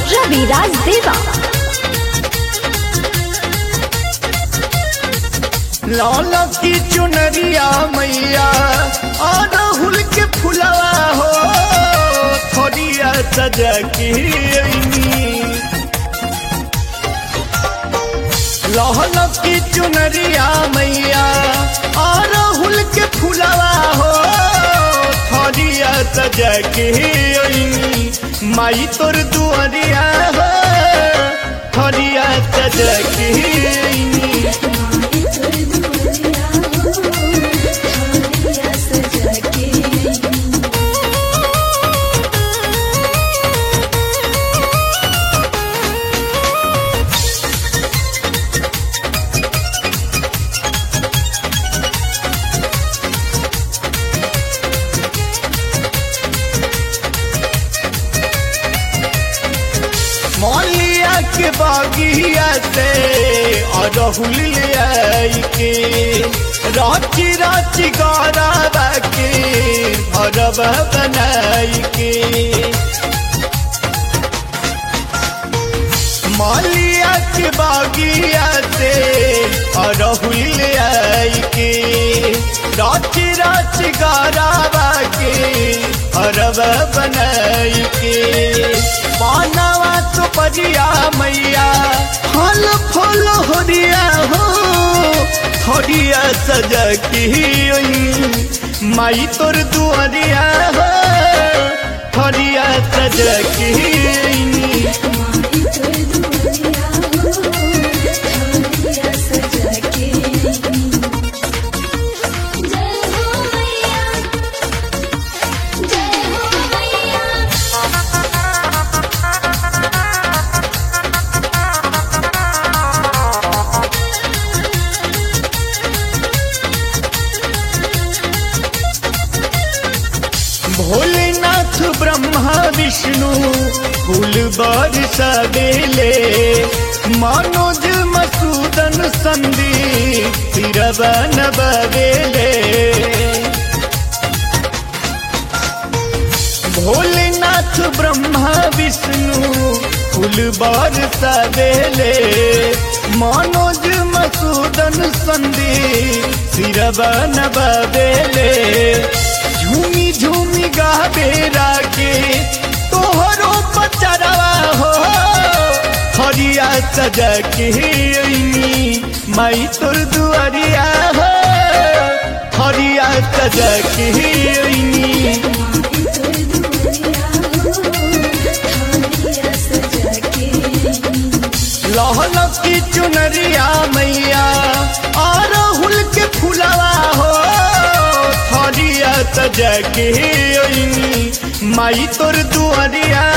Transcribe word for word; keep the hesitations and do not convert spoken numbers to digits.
रविराज देवा। लाला की चुनरिया मैया और राहुल के फुलवा हो थोड़िया सजा की लाला की चुनरिया मैया और राहुल के फुलवा हो थोड़िया सजा की माई तोर दुआरिया हो थोड़िया सजा की मौलिया के बागिया से और राहुल आई के राची राची गौरव के भरव बनाई के मौलिया के बागिया से और राहुल आई के राची राची गौरव के भरव बनाई के मानवा तो परिया मैया फल फल होरिया हो थोड़िया सजा की माई तोर दुआरिया हो थोड़िया सजा की भोलेनाथ ब्रह्मा विष्णु फूल बरसा देले मनोज मसूदन संदीप सिरवा नबेले भोलेनाथ ब्रह्मा विष्णु फूल बरसा देले मनोज मसूदन संदीप सिरवा नबेले झूमी झूमी गावे रागे तोहरो पचरवा हो हरिया सजा के माई तोर दुआरिया हो हरिया सजा के लाला की चुनरिया मैया और राहुल के फुलवा हो थोड़िया सजा के माई तोर दुआरिया